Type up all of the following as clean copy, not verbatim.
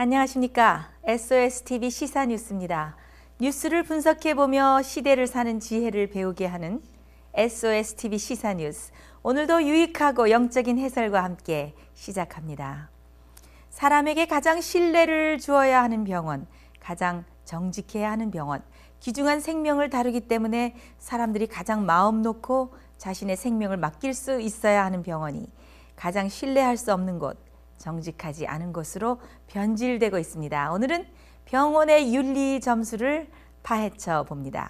안녕하십니까. SOSTV 시사뉴스입니다. 뉴스를 분석해보며 시대를 사는 지혜를 배우게 하는 SOSTV 시사뉴스. 오늘도 유익하고 영적인 해설과 함께 시작합니다. 사람에게 가장 신뢰를 주어야 하는 병원, 가장 정직해야 하는 병원, 귀중한 생명을 다루기 때문에 사람들이 가장 마음 놓고 자신의 생명을 맡길 수 있어야 하는 병원이 가장 신뢰할 수 없는 곳, 정직하지 않은 것으로 변질되고 있습니다. 오늘은 병원의 윤리 점수를 파헤쳐 봅니다.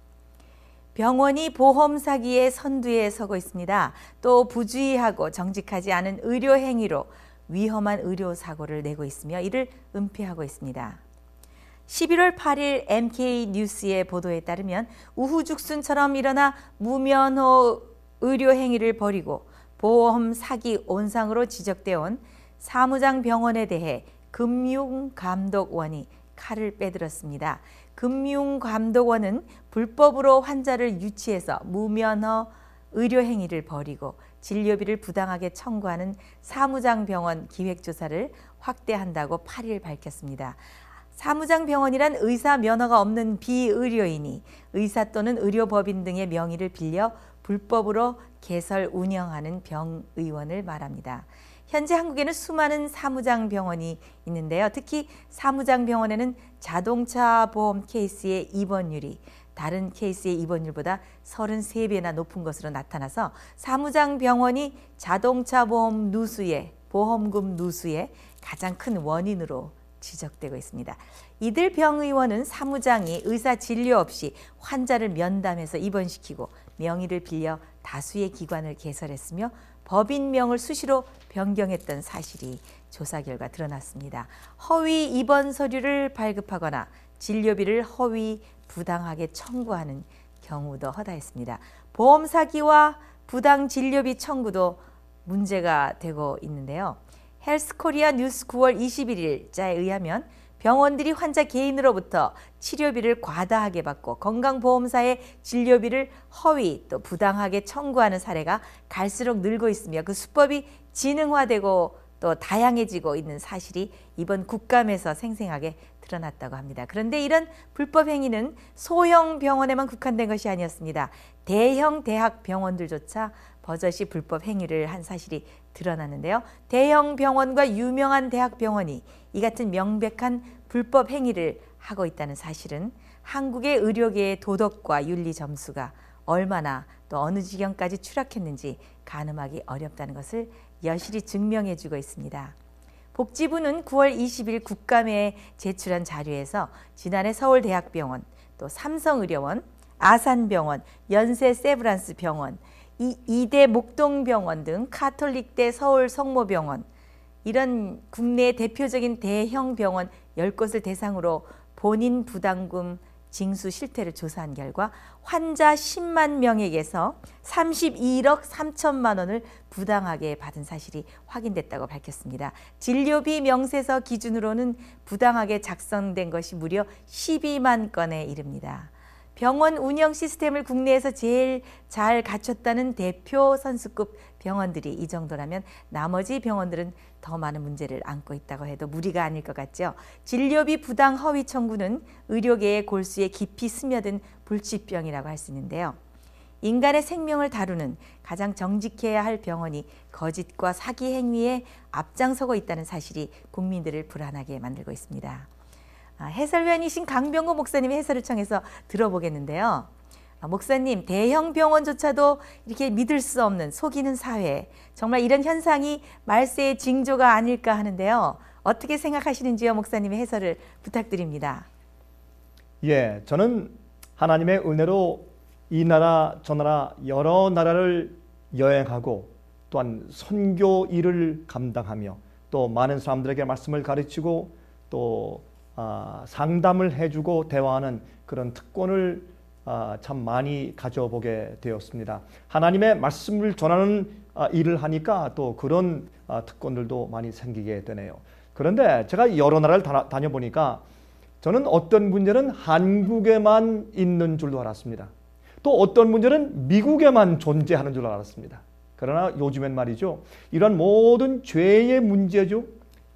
병원이 보험 사기의 선두에 서고 있습니다. 또 부주의하고 정직하지 않은 의료 행위로 위험한 의료 사고를 내고 있으며 이를 은폐하고 있습니다. 11월 8일 MK 뉴스의 보도에 따르면 우후죽순처럼 일어나 무면허 의료 행위를 벌이고 보험 사기 온상으로 지적되어 온 사무장 병원에 대해 금융감독원이 칼을 빼들었습니다. 금융감독원은 불법으로 환자를 유치해서 무면허 의료 행위를 벌이고 진료비를 부당하게 청구하는 사무장 병원 기획조사를 확대한다고 8일 밝혔습니다. 사무장 병원이란 의사 면허가 없는 비의료인이 의사 또는 의료법인 등의 명의를 빌려 불법으로 개설 운영하는 병의원을 말합니다. 현재 한국에는 수많은 사무장 병원이 있는데요. 특히 사무장 병원에는 자동차 보험 케이스의 입원율이 다른 케이스의 입원율보다 33배나 높은 것으로 나타나서 사무장 병원이 자동차 보험 누수의 보험금 누수의 가장 큰 원인으로 지적되고 있습니다. 이들 병의원은 사무장이 의사 진료 없이 환자를 면담해서 입원시키고 명의를 빌려 다수의 기관을 개설했으며 법인명을 수시로 변경했던 사실이 조사 결과 드러났습니다. 허위 입원 서류를 발급하거나 진료비를 허위 부당하게 청구하는 경우도 허다했습니다. 보험 사기와 부당 진료비 청구도 문제가 되고 있는데요. 헬스코리아 뉴스 9월 21일자에 의하면 병원들이 환자 개인으로부터 치료비를 과다하게 받고 건강보험사의 진료비를 허위 또 부당하게 청구하는 사례가 갈수록 늘고 있으며 그 수법이 지능화되고 또 다양해지고 있는 사실이 이번 국감에서 생생하게 드러났다고 합니다. 그런데 이런 불법 행위는 소형 병원에만 국한된 것이 아니었습니다. 대형 대학 병원들조차 버젓이 불법 행위를 한 사실이 드러났는데요. 대형 병원과 유명한 대학 병원이 이 같은 명백한 불법 행위를 하고 있다는 사실은 한국의 의료계의 도덕과 윤리 점수가 얼마나 또 어느 지경까지 추락했는지 가늠하기 어렵다는 것을 여실히 증명해주고 있습니다. 복지부는 9월 20일 국감에 제출한 자료에서 지난해 서울대학병원, 또 삼성의료원, 아산병원, 연세세브란스 병원, 이대 목동병원 등 카톨릭대 서울성모병원 이런 국내 대표적인 대형 병원 10곳을 대상으로 본인 부담금 징수 실태를 조사한 결과 환자 10만 명에게서 32억 3천만 원을 부당하게 받은 사실이 확인됐다고 밝혔습니다. 진료비 명세서 기준으로는 부당하게 작성된 것이 무려 12만 건에 이릅니다. 병원 운영 시스템을 국내에서 제일 잘 갖췄다는 대표 선수급 병원들이 이 정도라면 나머지 병원들은 더 많은 문제를 안고 있다고 해도 무리가 아닐 것 같죠. 진료비 부당 허위 청구는 의료계의 골수에 깊이 스며든 불치병이라고 할 수 있는데요. 인간의 생명을 다루는 가장 정직해야 할 병원이 거짓과 사기 행위에 앞장서고 있다는 사실이 국민들을 불안하게 만들고 있습니다. 해설위원이신 강병구 목사님의 해설을 청해서 들어보겠는데요. 목사님, 대형 병원조차도 이렇게 믿을 수 없는 속이는 사회, 정말 이런 현상이 말세의 징조가 아닐까 하는데요. 어떻게 생각하시는지요? 목사님의 해설을 부탁드립니다. 예, 저는 하나님의 은혜로 이 나라 저 나라 여러 나라를 여행하고 또한 선교 일을 감당하며 또 많은 사람들에게 말씀을 가르치고 또 상담을 해주고 대화하는 그런 특권을 참 많이 가져보게 되었습니다. 하나님의 말씀을 전하는 일을 하니까 또 그런 특권들도 많이 생기게 되네요. 그런데 제가 여러 나라를 다녀보니까 저는 어떤 문제는 한국에만 있는 줄도 알았습니다. 또 어떤 문제는 미국에만 존재하는 줄 알았습니다. 그러나 요즘엔 말이죠. 이런 모든 죄의 문제죠.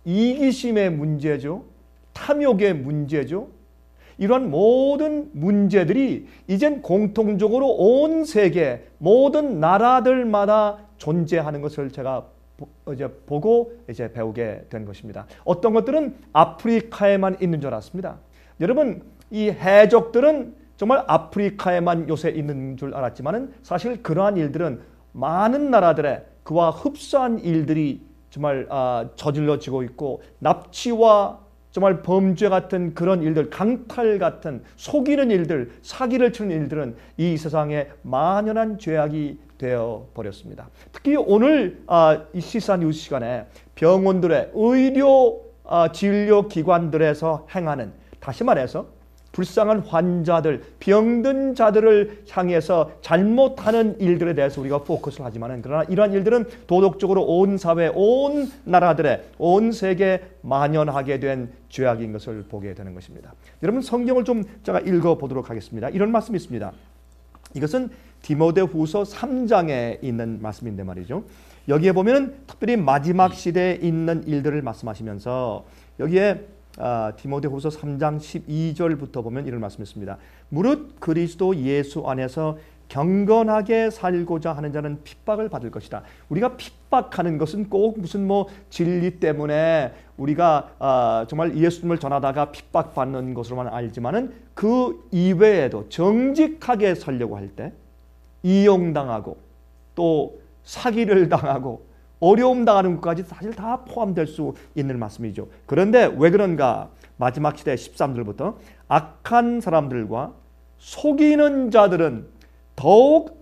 이기심의 문제죠. 탐욕의 문제죠. 이런 모든 문제들이 이젠 공통적으로 온 세계 모든 나라들마다 존재하는 것을 제가 이제 보고 이제 배우게 된 것입니다. 어떤 것들은 아프리카에만 있는 줄 알았습니다. 여러분, 이 해적들은 정말 아프리카에만 요새 있는 줄 알았지만은 사실 그러한 일들은 많은 나라들에 그와 흡사한 일들이 정말 저질러지고 있고, 납치와 정말 범죄 같은 그런 일들, 강탈 같은 속이는 일들, 사기를 치는 일들은 이 세상에 만연한 죄악이 되어 버렸습니다. 특히 오늘 이 시사 뉴스 시간에 병원들의 의료 진료 기관들에서 행하는, 다시 말해서 불쌍한 환자들, 병든 자들을 향해서 잘못하는 일들에 대해서 우리가 포커스를 하지만은, 그러나 이러한 일들은 도덕적으로 온 사회, 온 나라들의, 온 세계에 만연하게 된 죄악인 것을 보게 되는 것입니다. 여러분, 성경을 좀 제가 읽어보도록 하겠습니다. 이런 말씀이 있습니다. 이것은 디모데후서 3장에 있는 말씀인데 말이죠. 여기에 보면 특별히 마지막 시대에 있는 일들을 말씀하시면서 여기에 디모데후서 3장 12절부터 보면 이런 말씀이 있습니다. 무릇 그리스도 예수 안에서 경건하게 살고자 하는 자는 핍박을 받을 것이다. 우리가 핍박하는 것은 꼭 무슨 진리 때문에 우리가 정말 예수님을 전하다가 핍박받는 것으로만 알지만은 그 이외에도 정직하게 살려고 할 때 이용당하고 또 사기를 당하고 어려움 당하는 것까지 사실 다 포함될 수 있는 말씀이죠. 그런데 왜 그런가? 마지막 시대 13절부터 악한 사람들과 속이는 자들은 더욱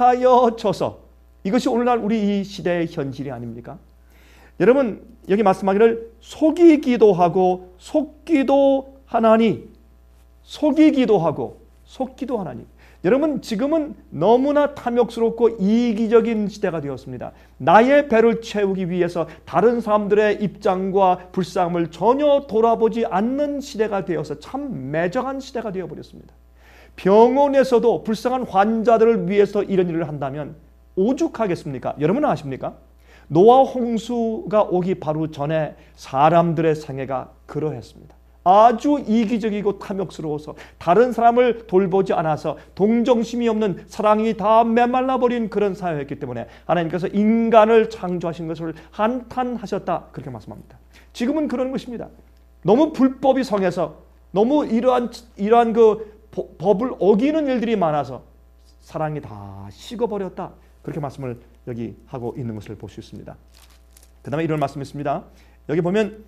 악하여져서, 이것이 오늘날 우리 이 시대의 현실이 아닙니까? 여러분, 여기 말씀하기를 속이기도 하고 속기도 하나니, 속이기도 하고 속기도 하나니. 여러분, 지금은 너무나 탐욕스럽고 이기적인 시대가 되었습니다. 나의 배를 채우기 위해서 다른 사람들의 입장과 불쌍함을 전혀 돌아보지 않는 시대가 되어서 참 매정한 시대가 되어버렸습니다. 병원에서도 불쌍한 환자들을 위해서 이런 일을 한다면 오죽하겠습니까? 여러분은 아십니까? 노아 홍수가 오기 바로 전에 사람들의 생애가 그러했습니다. 아주 이기적이고 탐욕스러워서 다른 사람을 돌보지 않아서 동정심이 없는, 사랑이 다 메말라버린 그런 사회였기 때문에 하나님께서 인간을 창조하신 것을 한탄하셨다, 그렇게 말씀합니다. 지금은 그런 것입니다. 너무 불법이 성해서 너무 이러한 그 법을 어기는 일들이 많아서 사랑이 다 식어버렸다, 그렇게 말씀을 여기 하고 있는 것을 볼 수 있습니다. 그 다음에 이런 말씀이 있습니다. 여기 보면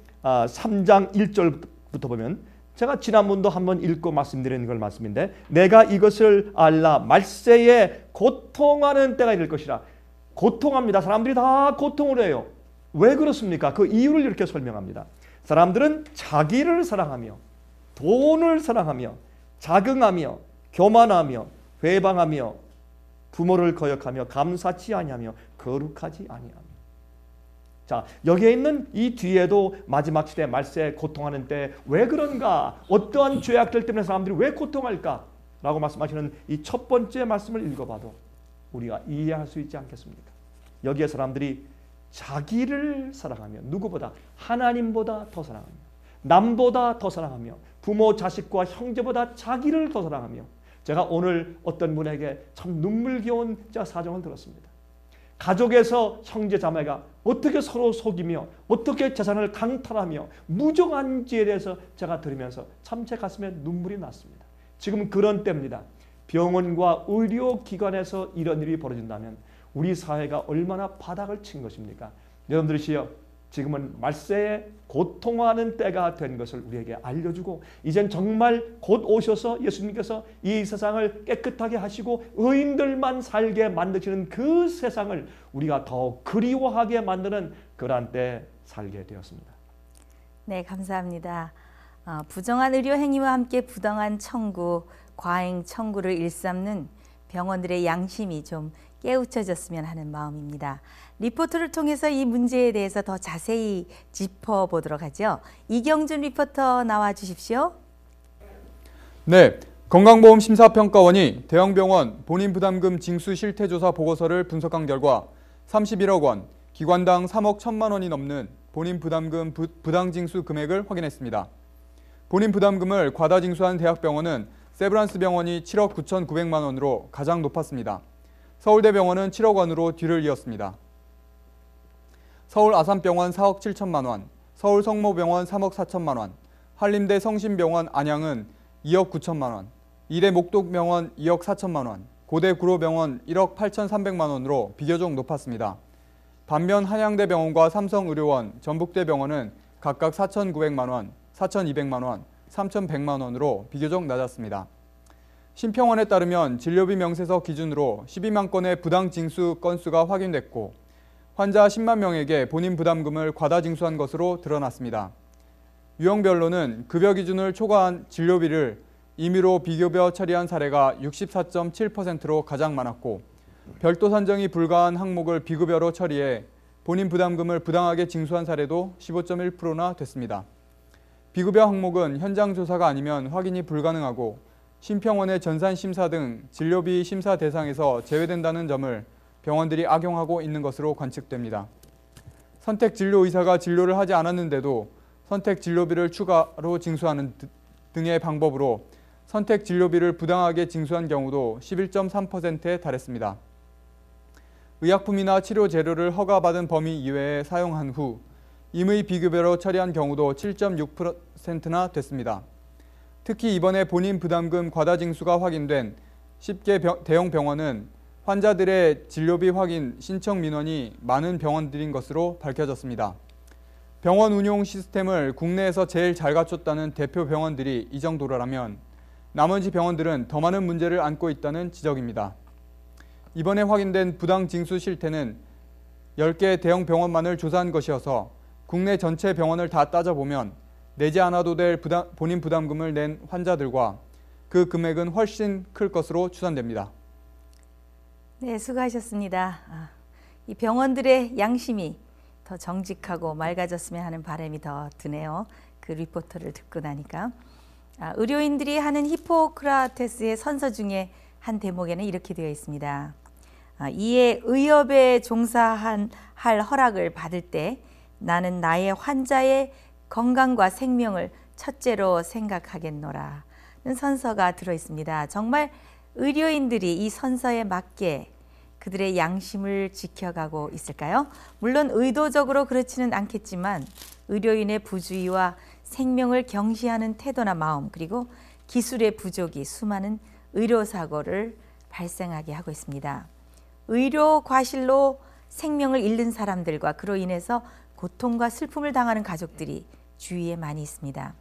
3장 1절부터 보면, 제가 지난번도 한번 읽고 말씀드린 걸 말씀인데, 내가 이것을 알라 말세에 고통하는 때가 이를 것이라. 고통합니다. 사람들이 다 고통을 해요. 왜 그렇습니까? 그 이유를 이렇게 설명합니다. 사람들은 자기를 사랑하며 돈을 사랑하며 자긍하며 교만하며 회방하며 부모를 거역하며 감사치 아니하며 거룩하지 아니하며. 자, 여기에 있는 이 뒤에도 마지막 시대 말세에 고통하는 때 왜 그런가? 어떠한 죄악들 때문에 사람들이 왜 고통할까? 라고 말씀하시는 이 첫 번째 말씀을 읽어봐도 우리가 이해할 수 있지 않겠습니까? 여기에 사람들이 자기를 사랑하며, 누구보다? 하나님보다 더 사랑하며, 남보다 더 사랑하며, 부모, 자식과 형제보다 자기를 더 사랑하며. 제가 오늘 어떤 분에게 참 눈물겨운 사정을 들었습니다. 가족에서 형제 자매가 어떻게 서로 속이며 어떻게 재산을 강탈하며 무정한지에 대해서 제가 들으면서 참 제 가슴에 눈물이 났습니다. 지금 그런 때입니다. 병원과 의료기관에서 이런 일이 벌어진다면 우리 사회가 얼마나 바닥을 친 것입니까? 여러분들이시여, 지금은 말세에 고통하는 때가 된 것을 우리에게 알려주고, 이젠 정말 곧 오셔서 예수님께서 이 세상을 깨끗하게 하시고 의인들만 살게 만드시는 그 세상을 우리가 더 그리워하게 만드는 그러한 때 살게 되었습니다. 네, 감사합니다. 부정한 의료 행위와 함께 부당한 청구, 과잉 청구를 일삼는 병원들의 양심이 좀 깨우쳐졌으면 하는 마음입니다. 리포트를 통해서 이 문제에 대해서 더 자세히 짚어보도록 하죠. 이경준 리포터 나와 주십시오. 네, 건강보험심사평가원이 대형병원 본인부담금 징수 실태조사 보고서를 분석한 결과 31억 원, 기관당 3억 1천만 원이 넘는 본인 부담금 부당징수 금액을 확인했습니다. 본인 부담금을 과다징수한 대학병원은 세브란스 병원이 7억 9,900만 원으로 가장 높았습니다. 서울대병원은 7억 원으로 뒤를 이었습니다. 서울 아산병원 4억 7천만 원, 서울 성모병원 3억 4천만 원, 한림대 성심병원 안양은 2억 9천만 원, 이대 목동병원 2억 4천만 원, 고대 구로병원 1억 8,300만 원으로 비교적 높았습니다. 반면 한양대병원과 삼성의료원, 전북대병원은 각각 4,900만 원, 4,200만 원, 3,100만 원으로 비교적 낮았습니다. 심평원에 따르면 진료비 명세서 기준으로 12만 건의 부당징수 건수가 확인됐고 환자 10만 명에게 본인 부담금을 과다징수한 것으로 드러났습니다. 유형별로는 급여 기준을 초과한 진료비를 임의로 비급여 처리한 사례가 64.7%로 가장 많았고 별도 산정이 불가한 항목을 비급여로 처리해 본인 부담금을 부당하게 징수한 사례도 15.1%나 됐습니다. 비급여 항목은 현장 조사가 아니면 확인이 불가능하고 심평원의 전산심사 등 진료비 심사 대상에서 제외된다는 점을 병원들이 악용하고 있는 것으로 관측됩니다. 선택진료의사가 진료를 하지 않았는데도 선택진료비를 추가로 징수하는 등의 방법으로 선택진료비를 부당하게 징수한 경우도 11.3%에 달했습니다. 의약품이나 치료 재료를 허가받은 범위 이외에 사용한 후 임의 비급여로 처리한 경우도 7.6%나 됐습니다. 특히 이번에 본인 부담금 과다징수가 확인된 10개 대형 병원은 환자들의 진료비 확인 신청 민원이 많은 병원들인 것으로 밝혀졌습니다. 병원 운용 시스템을 국내에서 제일 잘 갖췄다는 대표 병원들이 이 정도라면 나머지 병원들은 더 많은 문제를 안고 있다는 지적입니다. 이번에 확인된 부당징수 실태는 10개 대형 병원만을 조사한 것이어서 국내 전체 병원을 다 따져보면 내지 않아도 될 본인 부담금을 낸 환자들과 그 금액은 훨씬 클 것으로 추산됩니다. 네, 수고하셨습니다. 이 병원들의 양심이 더 정직하고 맑아졌으면 하는 바람이 더 드네요. 그 리포터를 듣고 나니까. 의료인들이 하는 히포크라테스의 선서 중에 한 대목에는 이렇게 되어 있습니다. 이에 의협에 종사할 허락을 받을 때 나는 나의 환자의 건강과 생명을 첫째로 생각하겠노라 는 선서가 들어 있습니다. 정말 의료인들이 이 선서에 맞게 그들의 양심을 지켜가고 있을까요? 물론 의도적으로 그렇지는 않겠지만 의료인의 부주의와 생명을 경시하는 태도나 마음 그리고 기술의 부족이 수많은 의료사고를 발생하게 하고 있습니다. 의료 과실로 생명을 잃는 사람들과 그로 인해서 고통과 슬픔을 당하는 가족들이 주위에 많이 있습니다.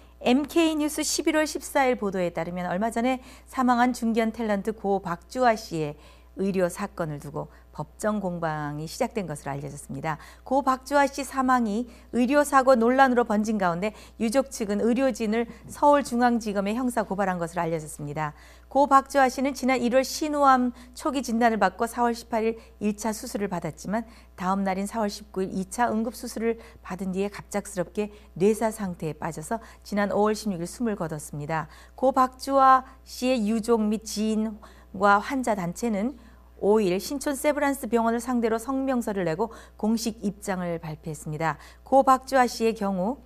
MK뉴스 11월 14일 보도에 따르면 얼마 전에 사망한 중견 탤런트 고 박주아 씨의 의료 사건을 두고 법정 공방이 시작된 것으로 알려졌습니다. 고 박주아 씨 사망이 의료사고 논란으로 번진 가운데 유족 측은 의료진을 서울중앙지검에 형사 고발한 것으로 알려졌습니다. 고 박주아 씨는 지난 1월 신우암 초기 진단을 받고 4월 18일 1차 수술을 받았지만 다음 날인 4월 19일 2차 응급수술을 받은 뒤에 갑작스럽게 뇌사 상태에 빠져서 지난 5월 16일 숨을 거뒀습니다. 고 박주아 씨의 유족 및 지인과 환자 단체는 5일 신촌 세브란스 병원을 상대로 성명서를 내고 공식 입장을 발표했습니다. 고 박주아 씨의 경우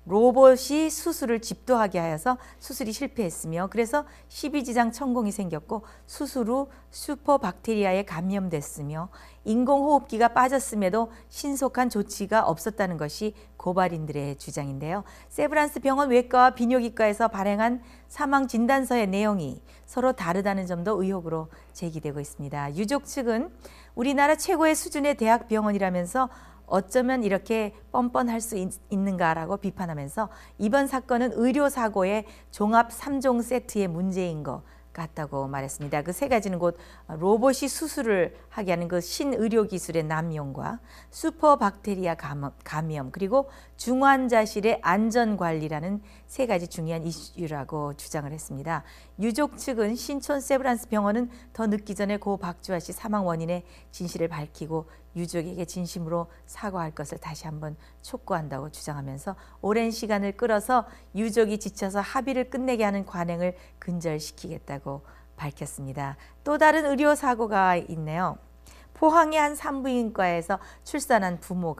로봇이 수술을 집도하게 하여서 수술이 실패했으며 그래서 십이지장 천공이 생겼고 수술 후 슈퍼박테리아에 감염됐으며 인공호흡기가 빠졌음에도 신속한 조치가 없었다는 것이 고발인들의 주장인데요. 세브란스 병원 외과와 비뇨기과에서 발행한 사망 진단서의 내용이 서로 다르다는 점도 의혹으로 제기되고 있습니다. 유족 측은 우리나라 최고의 수준의 대학병원이라면서 어쩌면 이렇게 뻔뻔할 수 있는가라고 비판하면서 이번 사건은 의료사고의 종합 3종 세트의 문제인 것 같다고 말했습니다. 그 세 가지는 곧 로봇이 수술을 하게 하는 그 신의료기술의 남용과 슈퍼박테리아 감염 그리고 중환자실의 안전관리라는 세 가지 중요한 이슈라고 주장을 했습니다. 유족 측은 신촌 세브란스 병원은 더 늦기 전에 고 박주아 씨 사망 원인의 진실을 밝히고 유족에게 진심으로 사과할 것을 다시 한번 촉구한다고 주장하면서 오랜 시간을 끌어서 유족이 지쳐서 합의를 끝내게 하는 관행을 근절시키겠다고 밝혔습니다. 또 다른 의료사고가 있네요. 포항의 한 산부인과에서 출산한 부모가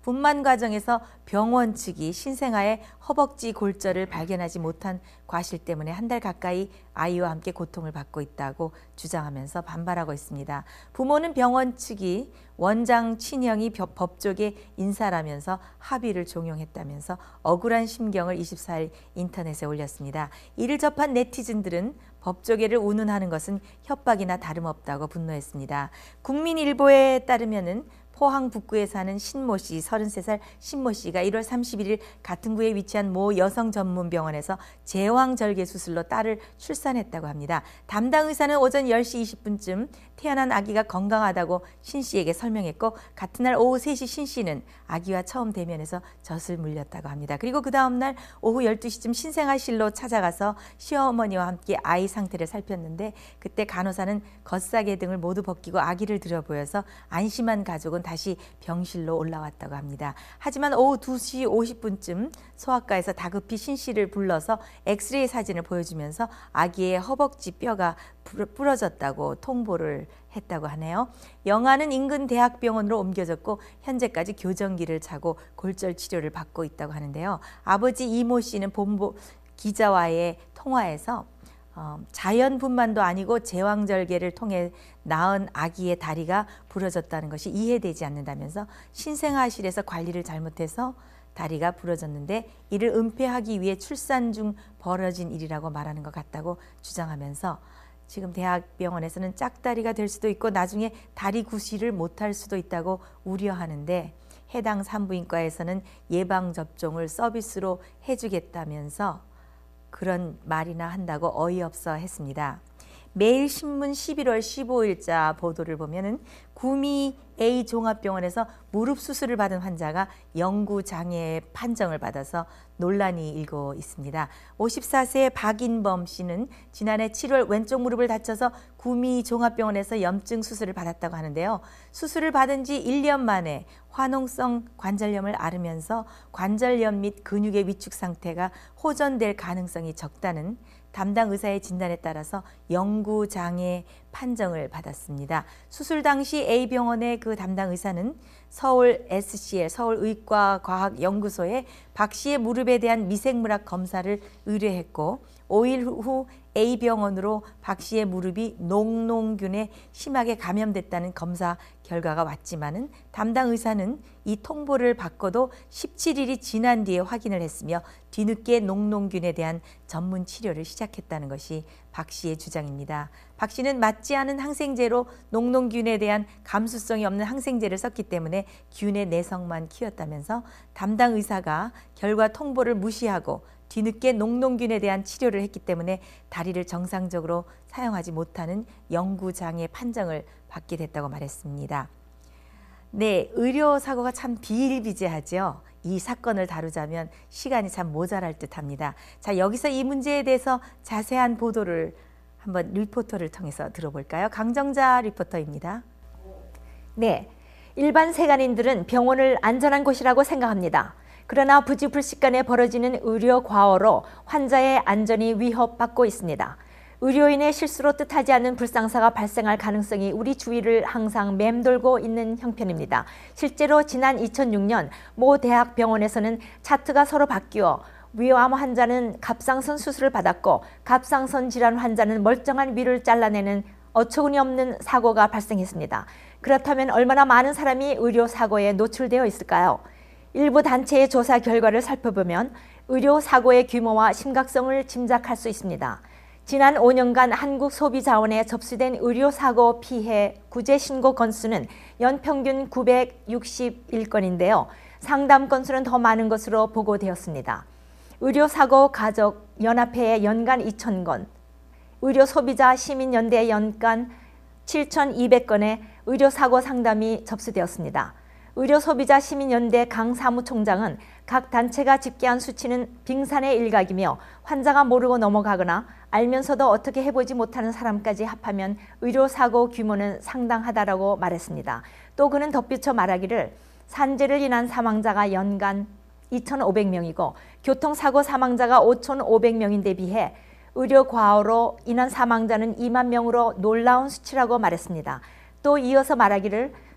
분만 과정에서 병원 측이 신생아의 허벅지 골절을 발견하지 못한 과실 때문에 한 달 가까이 아이와 함께 고통을 받고 있다고 주장하면서 반발하고 있습니다. 부모는 병원 측이 원장 친형이 법조계 인사라면서 합의를 종용했다면서 억울한 심경을 24일 인터넷에 올렸습니다. 이를 접한 네티즌들은 법조계를 운운하는 것은 협박이나 다름없다고 분노했습니다. 국민일보에 따르면은 포항 북구에 사는 신모 씨, 33살 신모 씨가 1월 31일 같은 구에 위치한 모 여성 전문 병원에서 제왕절개 수술로 딸을 출산했다고 합니다. 담당 의사는 오전 10시 20분쯤 태어난 아기가 건강하다고 신 씨에게 설명했고 같은 날 오후 3시 신 씨는 아기와 처음 대면해서 젖을 물렸다고 합니다. 그리고 그 다음 날 오후 12시쯤 신생아실로 찾아가서 시어머니와 함께 아이 상태를 살폈는데 그때 간호사는 겉사계 등을 모두 벗기고 아기를 들여보여서 안심한 가족은 다시 병실로 올라왔다고 합니다. 하지만 오후 2시 50분쯤 소아과에서 다급히 신 씨를 불러서 엑스레이 사진을 보여주면서 아기의 허벅지 뼈가 부러졌다고 통보를 했다고 하네요. 영아는 인근 대학병원으로 옮겨졌고 현재까지 교정기를 차고 골절 치료를 받고 있다고 하는데요. 아버지 이모 씨는 본부 기자와의 통화에서 자연분만도 아니고 제왕절개를 통해 낳은 아기의 다리가 부러졌다는 것이 이해되지 않는다면서 신생아실에서 관리를 잘못해서 다리가 부러졌는데 이를 은폐하기 위해 출산 중 벌어진 일이라고 말하는 것 같다고 주장하면서 지금 대학병원에서는 짝다리가 될 수도 있고 나중에 다리 구실을 못할 수도 있다고 우려하는데 해당 산부인과에서는 예방접종을 서비스로 해주겠다면서 그런 말이나 한다고 어이없어 했습니다. 매일신문 11월 15일자 보도를 보면은 구미 A 종합병원에서 무릎 수술을 받은 환자가 영구장애 판정을 받아서 논란이 일고 있습니다. 54세 박인범 씨는 지난해 7월 왼쪽 무릎을 다쳐서 구미 종합병원에서 염증 수술을 받았다고 하는데요. 수술을 받은 지 1년 만에 화농성 관절염을 앓으면서 관절염 및 근육의 위축 상태가 호전될 가능성이 적다는 담당 의사의 진단에 따라서 영구장애 판정을 받았습니다. 수술 당시 A병원의 그 담당 의사는 서울 SCL 서울의과과학연구소에 박 씨의 무릎에 대한 미생물학 검사를 의뢰했고 5일 후 A병원으로 박 씨의 무릎이 농농균에 심하게 감염됐다는 검사 결과가 왔지만은 담당 의사는 이 통보를 받고도 17일이 지난 뒤에 확인을 했으며 뒤늦게 농농균에 대한 전문 치료를 시작했다는 것이 박 씨의 주장입니다. 박 씨는 맞지 않은 항생제로 농농균에 대한 감수성이 없는 항생제를 썼기 때문에 균의 내성만 키웠다면서 담당 의사가 결과 통보를 무시하고 뒤늦게 농농균에 대한 치료를 했기 때문에 다리를 정상적으로 사용하지 못하는 영구장애 판정을 받게 됐다고 말했습니다. 네, 의료사고가 참 비일비재하죠. 이 사건을 다루자면 시간이 참 모자랄 듯합니다. 자, 여기서 이 문제에 대해서 자세한 보도를 한번 리포터를 통해서 들어볼까요? 강정자 리포터입니다. 네, 일반 세간인들은 병원을 안전한 곳이라고 생각합니다. 그러나 부지불식간에 벌어지는 의료 과오로 환자의 안전이 위협받고 있습니다. 의료인의 실수로 뜻하지 않은 불상사가 발생할 가능성이 우리 주위를 항상 맴돌고 있는 형편입니다. 실제로 지난 2006년 모 대학병원에서는 차트가 서로 바뀌어 위암 환자는 갑상선 수술을 받았고 갑상선 질환 환자는 멀쩡한 위를 잘라내는 어처구니 없는 사고가 발생했습니다. 그렇다면 얼마나 많은 사람이 의료사고에 노출되어 있을까요? 일부 단체의 조사 결과를 살펴보면 의료사고의 규모와 심각성을 짐작할 수 있습니다. 지난 5년간 한국 소비자원에 접수된 의료사고 피해 구제 신고 건수는 연평균 961건인데요. 상담 건수는 더 많은 것으로 보고되었습니다. 의료사고 가족 연합회의 연간 2,000건, 의료소비자 시민연대의 연간 7,200건의 의료사고 상담이 접수되었습니다. 의료소비자 시민연대 강 사무총장은 각 단체가 집계한 수치는 빙산의 일각이며 환자가 모르고 넘어가거나 알면서도 어떻게 해보지 못하는 사람까지 합하면 의료사고 규모는 상당하다라고 말했습니다. 또 그는 덧붙여 말하기를 산재를 인한 사망자가 연간 2,500명이고 교통사고 사망자가 5,500명인데 비해 의료 과오로 인한 사망자는 2만 명으로 놀라운 수치라고 말했습니다. 또 이어서 말하기를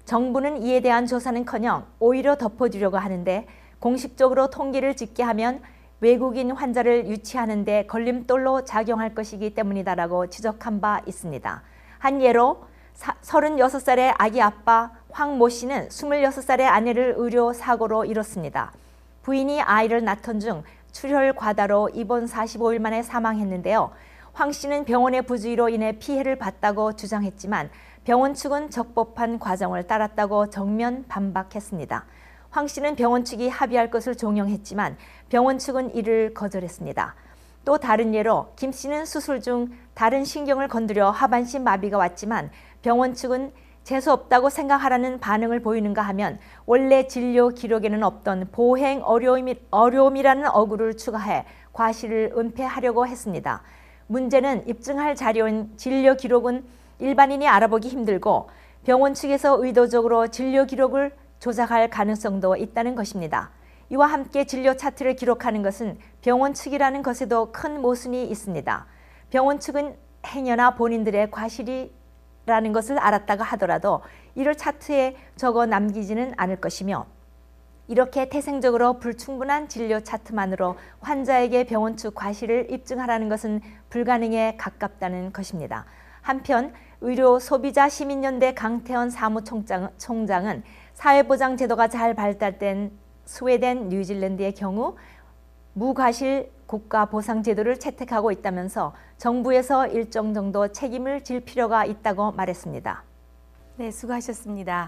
정부는 이에 대한 조사는커녕 오히려 덮어두려고 하는데 공식적으로 통계를 짓게 하면 외국인 환자를 유치하는 데 걸림돌로 작용할 것이기 때문이다라고 지적한 바 있습니다. 한 예로 36살의 아기 아빠 황 모 씨는 26살의 아내를 의료 사고로 잃었습니다. 부인이 아이를 낳던 중 출혈 과다로 입원 45일 만에 사망했는데요. 황 씨는 병원의 부주의로 인해 피해를 봤다고 주장했지만 병원 측은 적법한 과정을 따랐다고 정면 반박했습니다. 황 씨는 병원 측이 합의할 것을 종용했지만 병원 측은 이를 거절했습니다. 또 다른 예로 김 씨는 수술 중 다른 신경을 건드려 하반신 마비가 왔지만 병원 측은 재수없다고 생각하라는 반응을 보이는가 하면 원래 진료 기록에는 없던 보행 어려움이라는 어구를 추가해 과실을 은폐하려고 했습니다. 문제는 입증할 자료인 진료 기록은 일반인이 알아보기 힘들고 병원 측에서 의도적으로 진료 기록을 조작할 가능성도 있다는 것입니다. 이와 함께 진료 차트를 기록하는 것은 병원 측이라는 것에도 큰 모순이 있습니다. 병원 측은 행여나 본인들의 과실이라는 것을 알았다가 하더라도 이를 차트에 적어 남기지는 않을 것이며 이렇게 태생적으로 불충분한 진료 차트만으로 환자에게 병원 측 과실을 입증하라는 것은 불가능에 가깝다는 것입니다. 한편 의료소비자시민연대 강태원 사무총장은 사회보장 제도가 잘 발달된 스웨덴, 뉴질랜드의 경우 무과실 국가보상제도를 채택하고 있다면서 정부에서 일정 정도 책임을 질 필요가 있다고 말했습니다. 네, 수고하셨습니다.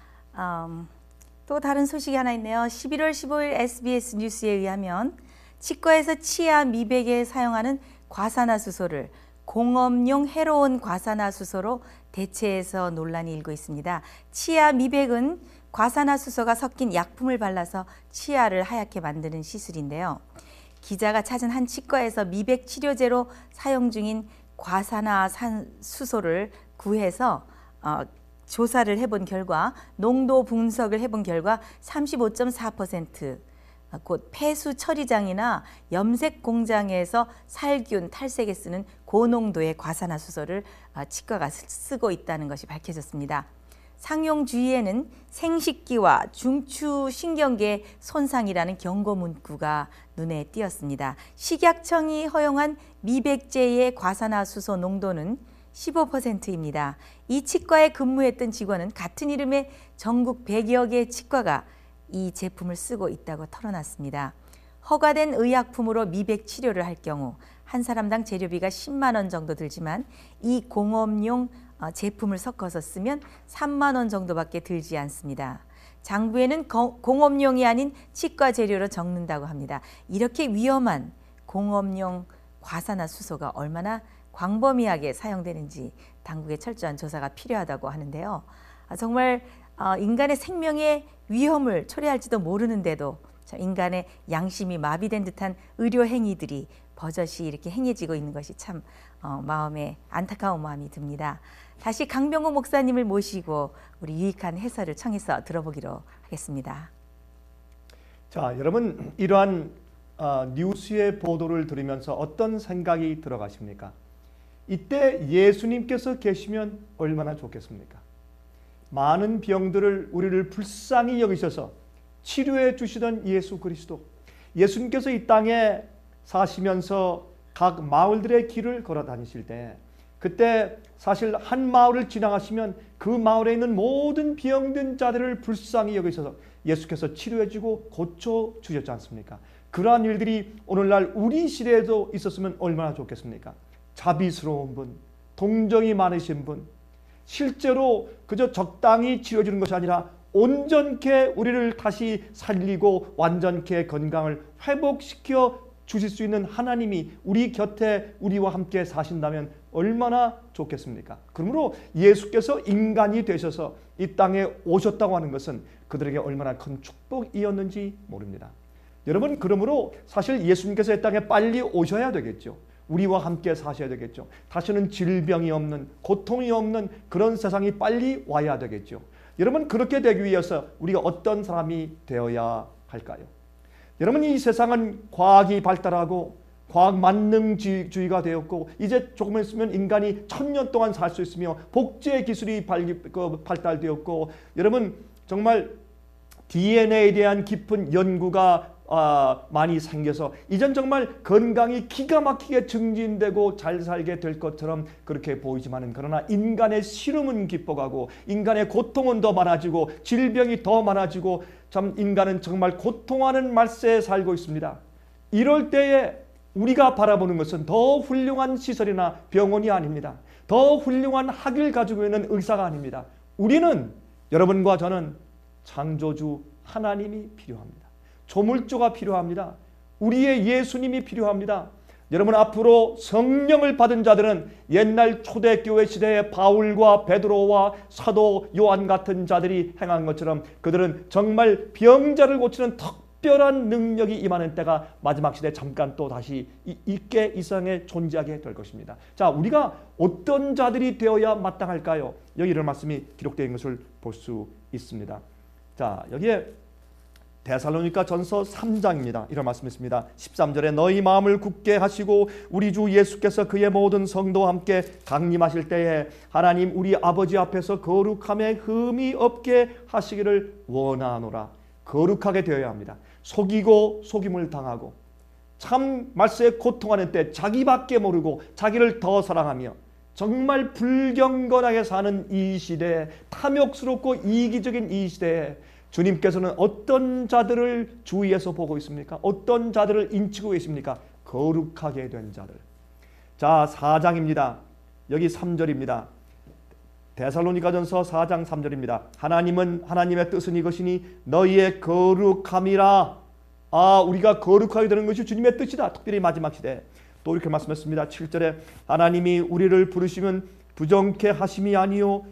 또 다른 소식이 하나 있네요. 11월 15일 SBS 뉴스에 의하면 치과에서 치아 미백에 사용하는 과산화수소를 공업용 해로운 과산화수소로 대체해서 논란이 일고 있습니다. 치아 미백은 과산화수소가 섞인 약품을 발라서 치아를 하얗게 만드는 시술인데요. 기자가 찾은 한 치과에서 미백 치료제로 사용 중인 과산화수소를 구해서 조사를 해본 결과 농도 분석을 해본 결과 35.4% 곧 폐수 처리장이나 염색 공장에서 살균, 탈색에 쓰는 고농도의 과산화수소를 치과가 쓰고 있다는 것이 밝혀졌습니다. 상용 주의에는 생식기와 중추신경계 손상이라는 경고 문구가 눈에 띄었습니다. 식약청이 허용한 미백제의 과산화수소 농도는 15%입니다. 이 치과에 근무했던 직원은 같은 이름의 전국 100여 개의 치과가 이 제품을 쓰고 있다고 털어놨습니다. 허가된 의약품으로 미백 치료를 할 경우 한 사람당 재료비가 10만 원 정도 들지만 이 공업용 제품을 섞어서 쓰면 3만 원 정도밖에 들지 않습니다. 장부에는 공업용이 아닌 치과 재료로 적는다고 합니다. 이렇게 위험한 공업용 과산화수소가 얼마나 광범위하게 사용되는지 당국의 철저한 조사가 필요하다고 하는데요. 정말 인간의 생명의 위험을 초래할지도 모르는데도 인간의 양심이 마비된 듯한 의료 행위들이 버젓이 이렇게 행해지고 있는 것이 참 마음에 안타까운 마음이 듭니다. 다시 강병호 목사님을 모시고 우리 유익한 해설을 청해서 들어보기로 하겠습니다. 자, 여러분 이러한 뉴스의 보도를 들으면서 어떤 생각이 들어가십니까? 이때 예수님께서 계시면 얼마나 좋겠습니까? 많은 병들을 우리를 불쌍히 여기셔서 치료해 주시던 예수 그리스도, 예수님께서 이 땅에 사시면서 각 마을들의 길을 걸어 다니실 때 그때 사실 한 마을을 지나가시면 그 마을에 있는 모든 병든 자들을 불쌍히 여기셔서 예수께서 치료해 주고 고쳐 주셨지 않습니까? 그러한 일들이 오늘날 우리 시대에도 있었으면 얼마나 좋겠습니까? 자비스러운 분, 동정이 많으신 분, 실제로 그저 적당히 치료해 주는 것이 아니라 온전케 우리를 다시 살리고 완전케 건강을 회복시켜 주실 수 있는 하나님이 우리 곁에 우리와 함께 사신다면 얼마나 좋겠습니까? 그러므로 예수께서 인간이 되셔서 이 땅에 오셨다고 하는 것은 그들에게 얼마나 큰 축복이었는지 모릅니다. 여러분, 그러므로 사실 예수님께서 이 땅에 빨리 오셔야 되겠죠. 우리와 함께 사셔야 되겠죠. 다시는 질병이 없는, 고통이 없는 그런 세상이 빨리 와야 되겠죠. 여러분, 그렇게 되기 위해서 우리가 어떤 사람이 되어야 할까요? 여러분, 이 세상은 과학이 발달하고 과학 만능주의가 되었고 이제 조금 있으면 인간이 1000년 동안 살 수 있으며 복제 기술이 발달되었고 여러분 정말 DNA에 대한 깊은 연구가 많이 생겨서 이젠 정말 건강이 기가 막히게 증진되고 잘 살게 될 것처럼 그렇게 보이지만은 그러나 인간의 시름은 깊어가고 인간의 고통은 더 많아지고 질병이 더 많아지고 참 인간은 정말 고통하는 말세에 살고 있습니다. 이럴 때에 우리가 바라보는 것은 더 훌륭한 시설이나 병원이 아닙니다. 더 훌륭한 학위를 가지고 있는 의사가 아닙니다. 우리는 여러분과 저는 창조주 하나님이 필요합니다. 조물주가 필요합니다. 우리의 예수님이 필요합니다. 여러분 앞으로 성령을 받은 자들은 옛날 초대교회 시대의 바울과 베드로와 사도 요한 같은 자들이 행한 것처럼 그들은 정말 병자를 고치는 특별한 능력이 임하는 때가 마지막 시대에 잠깐 또 다시 있게 이 세상에 존재하게 될 것입니다. 자, 우리가 어떤 자들이 되어야 마땅할까요? 여기 이런 말씀이 기록된 것을 볼 수 있습니다. 자, 여기에 데살로니가 전서 3장입니다. 이런 말씀이 있습니다. 13절에 너희 마음을 굳게 하시고 우리 주 예수께서 그의 모든 성도와 함께 강림하실 때에 하나님 우리 아버지 앞에서 거룩함에 흠이 없게 하시기를 원하노라. 거룩하게 되어야 합니다. 속이고 속임을 당하고 참 말세에 고통하는 때 자기밖에 모르고 자기를 더 사랑하며 정말 불경건하게 사는 이 시대에 탐욕스럽고 이기적인 이 시대에 주님께서는 어떤 자들을 주위에서 보고 있습니까? 어떤 자들을 인치고 계십니까? 거룩하게 된 자들. 자, 4장입니다. 여기 3절입니다. 데살로니가전서 4장 3절입니다. 하나님은 하나님의 뜻은 이것이니 너희의 거룩함이라. 우리가 거룩하게 되는 것이 주님의 뜻이다. 특별히 마지막 시대. 또 이렇게 말씀했습니다. 7절에 하나님이 우리를 부르시면 부정케 하심이 아니요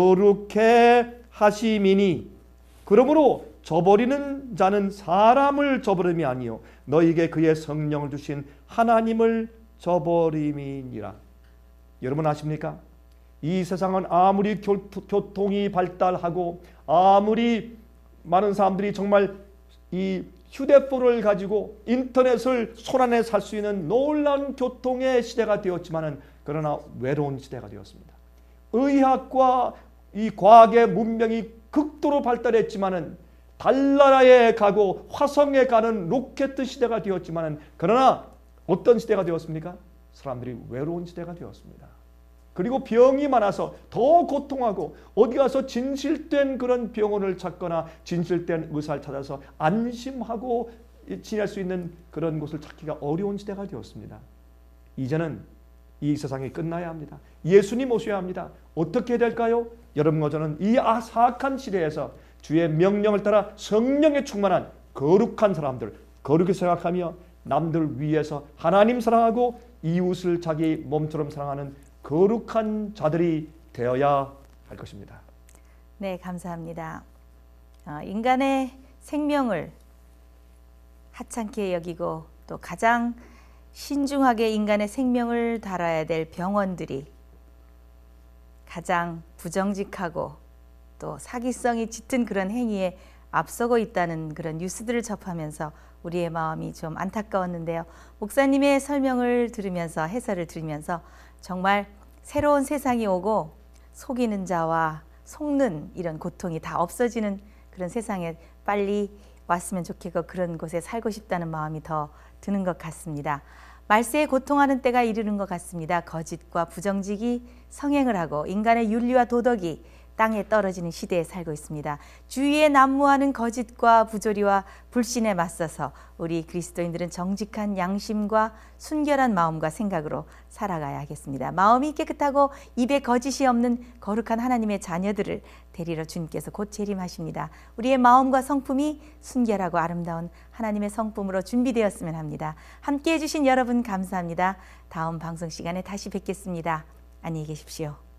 거룩해 하심이니 그러므로 저버리는 자는 사람을 저버림이 아니요 너희에게 그의 성령을 주신 하나님을 저버림이니라. 여러분 아십니까? 이 세상은 아무리 교통이 발달하고 아무리 많은 사람들이 정말 이 휴대폰을 가지고 인터넷을 손안에 살 수 있는 놀라운 교통의 시대가 되었지만은 그러나 외로운 시대가 되었습니다. 의학과 이 과학의 문명이 극도로 발달했지만은 달나라에 가고 화성에 가는 로켓 시대가 되었지만은 그러나 어떤 시대가 되었습니까? 사람들이 외로운 시대가 되었습니다. 그리고 병이 많아서 더 고통하고 어디 가서 진실된 그런 병원을 찾거나 진실된 의사를 찾아서 안심하고 지낼 수 있는 그런 곳을 찾기가 어려운 시대가 되었습니다. 이제는 이 세상이 끝나야 합니다. 예수님 오셔야 합니다. 어떻게 될까요? 여러분과 저는 이 사악한 시대에서 주의 명령을 따라 성령에 충만한 거룩한 사람들, 거룩히 생각하며 남들 위해서 하나님 사랑하고 이웃을 자기 몸처럼 사랑하는 거룩한 자들이 되어야 할 것입니다. 네, 감사합니다. 인간의 생명을 하찮게 여기고 또 가장 신중하게 인간의 생명을 다뤄야 될 병원들이 가장 부정직하고 또 사기성이 짙은 그런 행위에 앞서고 있다는 그런 뉴스들을 접하면서 우리의 마음이 좀 안타까웠는데요. 목사님의 설명을 들으면서 해설을 들으면서 정말 새로운 세상이 오고 속이는 자와 속는 이런 고통이 다 없어지는 그런 세상에 빨리 왔으면 좋겠고 그런 곳에 살고 싶다는 마음이 더 드는 것 같습니다. 말세에 고통하는 때가 이르는 것 같습니다. 거짓과 부정직이 성행을 하고 인간의 윤리와 도덕이 땅에 떨어지는 시대에 살고 있습니다. 주위에 난무하는 거짓과 부조리와 불신에 맞서서 우리 그리스도인들은 정직한 양심과 순결한 마음과 생각으로 살아가야 하겠습니다. 마음이 깨끗하고 입에 거짓이 없는 거룩한 하나님의 자녀들을 데리러 주님께서 곧 재림하십니다. 우리의 마음과 성품이 순결하고 아름다운 하나님의 성품으로 준비되었으면 합니다. 함께해 주신 여러분 감사합니다. 다음 방송 시간에 다시 뵙겠습니다. 안녕히 계십시오.